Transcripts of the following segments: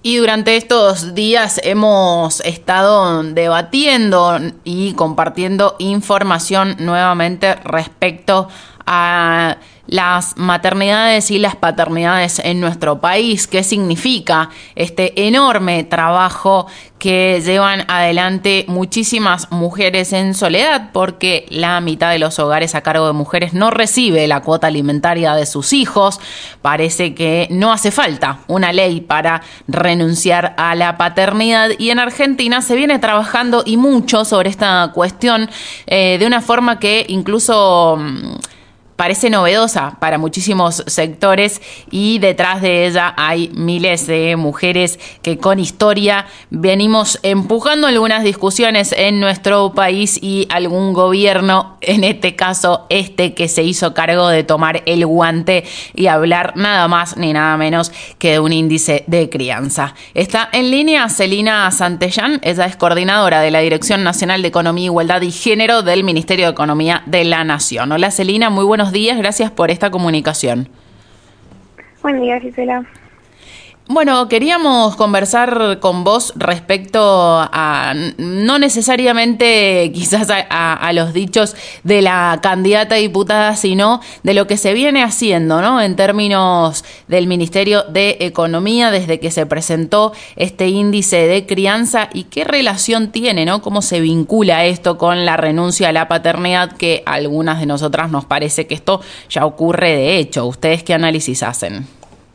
Y durante estos días hemos estado debatiendo y compartiendo información nuevamente respecto a las maternidades y las paternidades en nuestro país. ¿Qué significa este enorme trabajo que llevan adelante muchísimas mujeres en soledad? Porque la mitad de los hogares a cargo de mujeres no recibe la cuota alimentaria de sus hijos. Parece que no hace falta una ley para renunciar a la paternidad, y en Argentina se viene trabajando y mucho sobre esta cuestión de una forma que incluso parece novedosa para muchísimos sectores, y detrás de ella hay miles de mujeres que con historia venimos empujando algunas discusiones en nuestro país, y algún gobierno, en este caso que se hizo cargo de tomar el guante y hablar nada más ni nada menos que de un índice de crianza. Está en línea Celina Santellán, ella es coordinadora de la Dirección Nacional de Economía, Igualdad y Género del Ministerio de Economía de la Nación. Hola Celina, muy buenos días, gracias por esta comunicación. Buen día, Gisela. Bueno, queríamos conversar con vos respecto a, no necesariamente quizás a los dichos de la candidata a diputada, sino de lo que se viene haciendo, ¿no? En términos del Ministerio de Economía desde que se presentó este índice de crianza, y qué relación tiene, ¿no? Cómo se vincula esto con la renuncia a la paternidad, que a algunas de nosotras nos parece que esto ya ocurre de hecho. ¿Ustedes qué análisis hacen?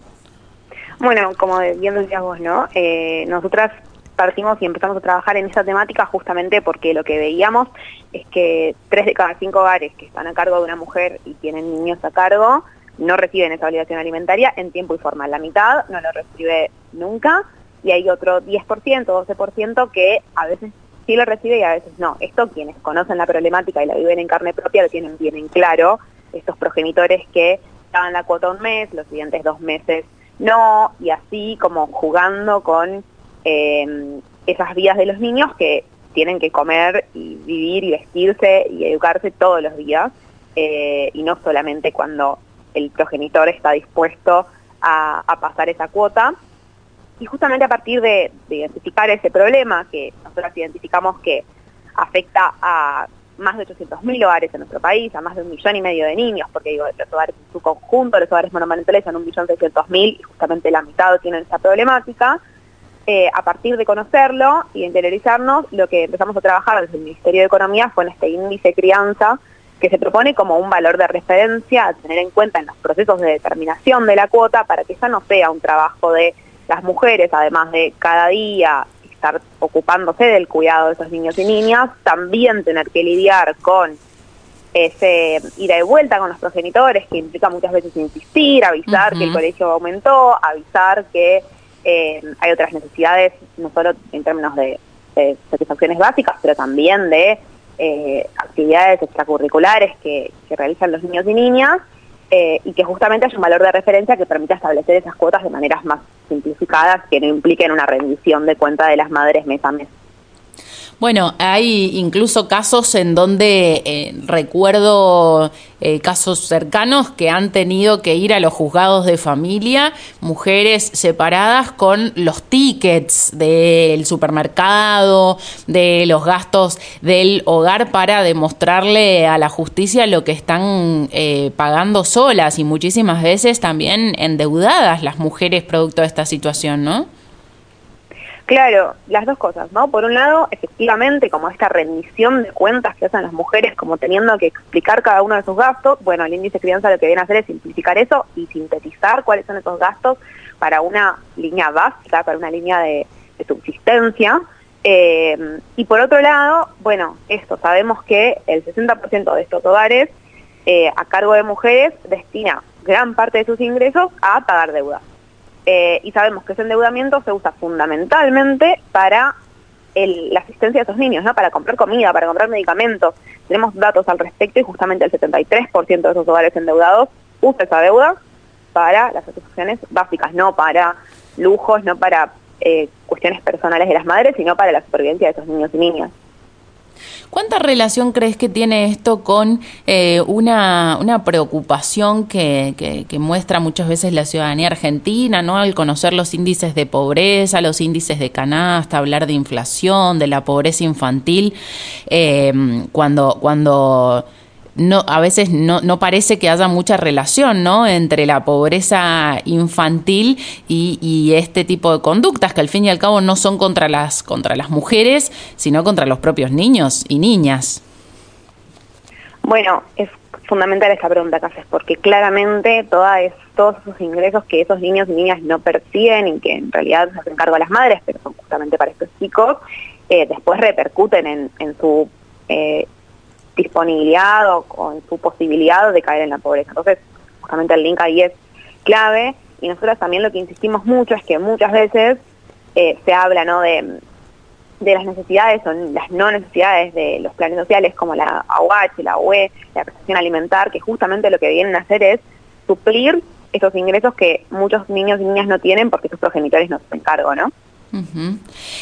Bueno, como bien decías vos, ¿no? Nosotras partimos y empezamos a trabajar en esta temática justamente porque lo que veíamos es que 3 de cada 5 hogares que están a cargo de una mujer y tienen niños a cargo no reciben esa obligación alimentaria en tiempo y forma. La mitad no lo recibe nunca, y hay otro 10%, 12% que a veces sí lo recibe y a veces no. Esto, quienes conocen la problemática y la viven en carne propia, lo tienen bien en claro. Estos progenitores que daban la cuota un mes, los siguientes 2 meses no, y así como jugando con esas vidas de los niños que tienen que comer y vivir y vestirse y educarse todos los días, y no solamente cuando el progenitor está dispuesto a pasar esa cuota. Y justamente a partir de identificar ese problema, que nosotros identificamos que afecta a más de 800.000 hogares en nuestro país, a más de 1,5 millones de niños, porque digo, los hogares en su conjunto, los hogares monomarentales son 1.600.000, y justamente la mitad tienen esa problemática. A partir de conocerlo y de interiorizarnos, lo que empezamos a trabajar desde el Ministerio de Economía fue en este índice crianza, que se propone como un valor de referencia a tener en cuenta en los procesos de determinación de la cuota, para que ya no sea un trabajo de las mujeres, además de cada día estar ocupándose del cuidado de esos niños y niñas, también tener que lidiar con ese ida y vuelta con los progenitores, que implica muchas veces insistir, avisar que el colegio aumentó, avisar que hay otras necesidades, no solo en términos de satisfacciones básicas, pero también de actividades extracurriculares que realizan los niños y niñas, y que justamente haya un valor de referencia que permita establecer esas cuotas de maneras más simplificadas, que no impliquen una rendición de cuenta de las madres mes a mes. Bueno, hay incluso casos en donde recuerdo casos cercanos que han tenido que ir a los juzgados de familia, mujeres separadas con los tickets del supermercado, de los gastos del hogar, para demostrarle a la justicia lo que están pagando solas, y muchísimas veces también endeudadas las mujeres producto de esta situación, ¿no? Claro, las dos cosas, ¿no? Por un lado, efectivamente, como esta rendición de cuentas que hacen las mujeres, como teniendo que explicar cada uno de sus gastos. Bueno, el índice crianza lo que viene a hacer es simplificar eso y sintetizar cuáles son esos gastos para una línea básica, para una línea de subsistencia. Y por otro lado, bueno, sabemos que el 60% de estos hogares a cargo de mujeres destina gran parte de sus ingresos a pagar deudas. Y sabemos que ese endeudamiento se usa fundamentalmente para la asistencia de esos niños, ¿no? Para comprar comida, para comprar medicamentos. Tenemos datos al respecto, y justamente el 73% de esos hogares endeudados usa esa deuda para las satisfacciones básicas, no para lujos, no para cuestiones personales de las madres, sino para la supervivencia de esos niños y niñas. ¿Cuánta relación crees que tiene esto con una preocupación que muestra muchas veces la ciudadanía argentina, ¿no? Al conocer los índices de pobreza, los índices de canasta, hablar de inflación, de la pobreza infantil, cuando no, a veces no parece que haya mucha relación, ¿no?, entre la pobreza infantil y este tipo de conductas que al fin y al cabo no son contra las mujeres, sino contra los propios niños y niñas. Bueno, es fundamental esta pregunta que haces, porque claramente todos esos ingresos que esos niños y niñas no perciben y que en realidad se hacen cargo a las madres, pero son justamente para estos chicos, después repercuten en su disponibilidad o en su posibilidad de caer en la pobreza. Entonces, justamente el link ahí es clave, y nosotros también lo que insistimos mucho es que muchas veces se habla, ¿no?, de las necesidades o las no necesidades de los planes sociales como la AUH, la UE, la prestación alimentar, que justamente lo que vienen a hacer es suplir esos ingresos que muchos niños y niñas no tienen porque sus progenitores no se hacen cargo, ¿no? Uh-huh.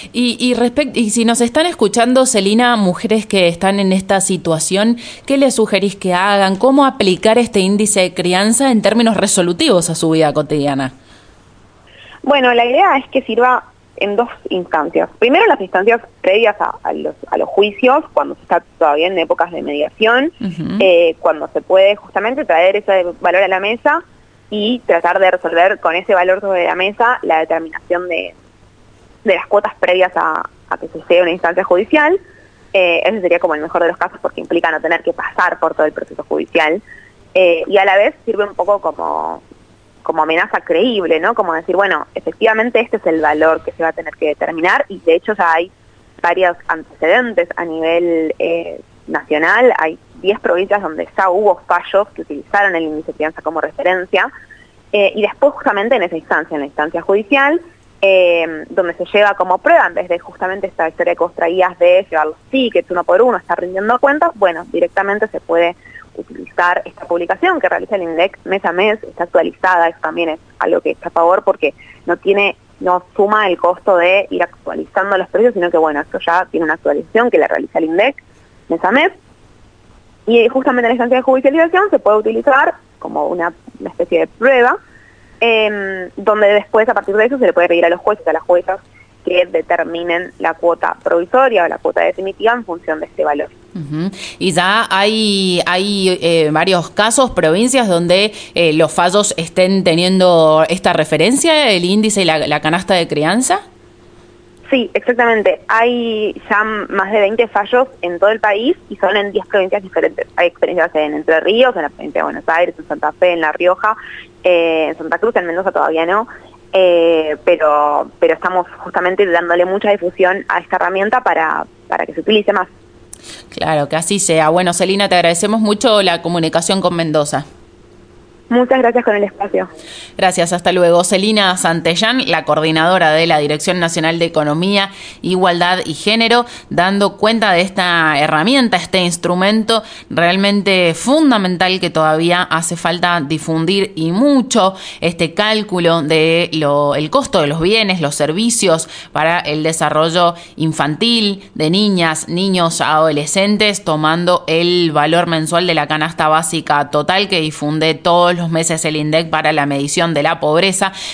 Y si nos están escuchando, Celina, mujeres que están en esta situación, ¿qué les sugerís que hagan? ¿Cómo aplicar este índice de crianza en términos resolutivos a su vida cotidiana? Bueno, la idea es que sirva en dos instancias. Primero, las instancias previas a los juicios, cuando se está todavía en épocas de mediación, cuando se puede justamente traer ese valor a la mesa y tratar de resolver con ese valor sobre la mesa la determinación de las cuotas previas a que se llegue a una instancia judicial. Ese sería como el mejor de los casos porque implica no tener que pasar por todo el proceso judicial, y a la vez sirve un poco como amenaza creíble, ¿no? Como decir, bueno, efectivamente este es el valor que se va a tener que determinar, y de hecho ya hay varios antecedentes a nivel nacional. Hay 10 provincias donde ya hubo fallos que utilizaron el índice de crianza como referencia, y después justamente en esa instancia, en la instancia judicial, donde se lleva como prueba, en vez de justamente esta historia que vos traías de llevar los tickets uno por uno, estar rindiendo cuentas, bueno, directamente se puede utilizar esta publicación que realiza el INDEC mes a mes, está actualizada. Eso también es algo que está a favor porque no suma el costo de ir actualizando los precios, sino que bueno, esto ya tiene una actualización que la realiza el INDEC mes a mes, y justamente en la instancia de judicialización se puede utilizar como una especie de prueba, donde después a partir de eso se le puede pedir a los jueces, a las juezas, que determinen la cuota provisoria o la cuota definitiva en función de este valor. Uh-huh. Y ya hay varios casos, provincias donde los fallos estén teniendo esta referencia, el índice y la canasta de crianza. Sí, exactamente. Hay ya más de 20 fallos en todo el país y son en 10 provincias diferentes. Hay experiencias en Entre Ríos, en la provincia de Buenos Aires, en Santa Fe, en La Rioja, en Santa Cruz, en Mendoza todavía no, pero estamos justamente dándole mucha difusión a esta herramienta para que se utilice más. Claro, que así sea. Bueno, Celina, te agradecemos mucho la comunicación con Mendoza. Muchas gracias con el espacio. Gracias, hasta luego. Celina Santellán, la coordinadora de la Dirección Nacional de Economía, Igualdad y Género, dando cuenta de esta herramienta, este instrumento realmente fundamental que todavía hace falta difundir, y mucho este cálculo de el costo de los bienes, los servicios para el desarrollo infantil de niñas, niños, adolescentes, tomando el valor mensual de la canasta básica total que difunde todos los meses el INDEC para la medición de la pobreza.